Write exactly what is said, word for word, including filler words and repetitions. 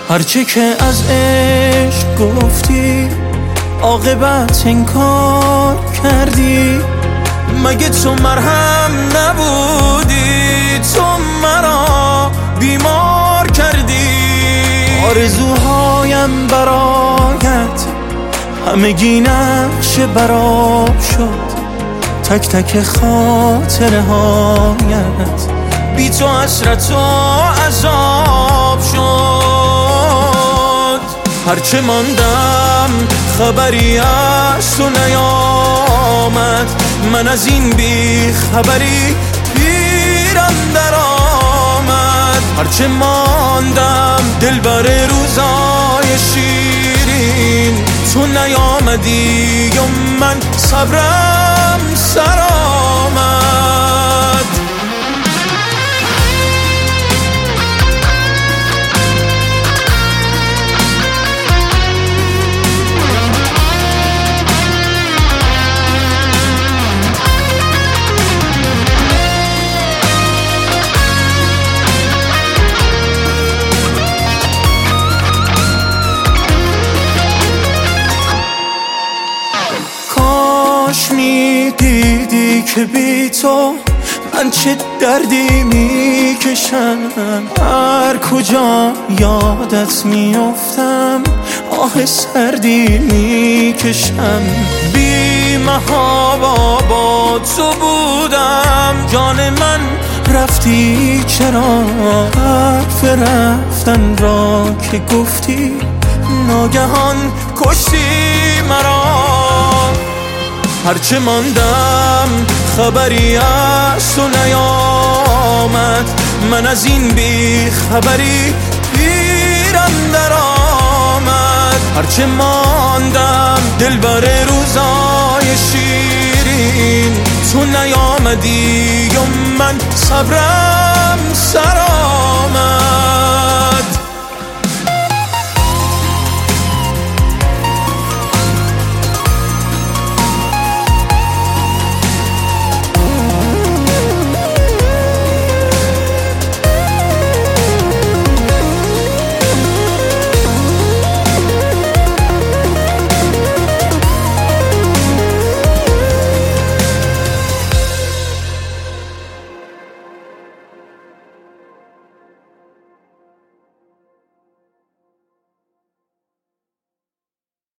هرچه که از عشق گفتی عاقبت انکار کردی. مگه تو مرهم نبودی؟ تو مرا بیمار کردی. آرزوهایم برایت همگی نقش براب شد. تک تک خاطره هایت بی تو حسرت و عذاب شد. هرچه ماندم خبری از تو نیامد. من از این بی خبری پیرم در آمد. هرچه ماندم دلبر روزای شیرین. تو نیامدی و من صبرم سر آمد. کاش می دیدی که بی تو من چه دردی می کشم. هر کجا یادت می افتم آه سردی می کشم. بی محابا با تو بودم جان من رفتی چرا؟ حرف رفتن را که گفتی ناگهان کشتی مرا. هرچه ماندم خبری از تو نیامد. من از این بی خبری پیرم در آمد. هرچه ماندم دلبر روزای شیرین. تو نیامدی و من صبرم سر آمد.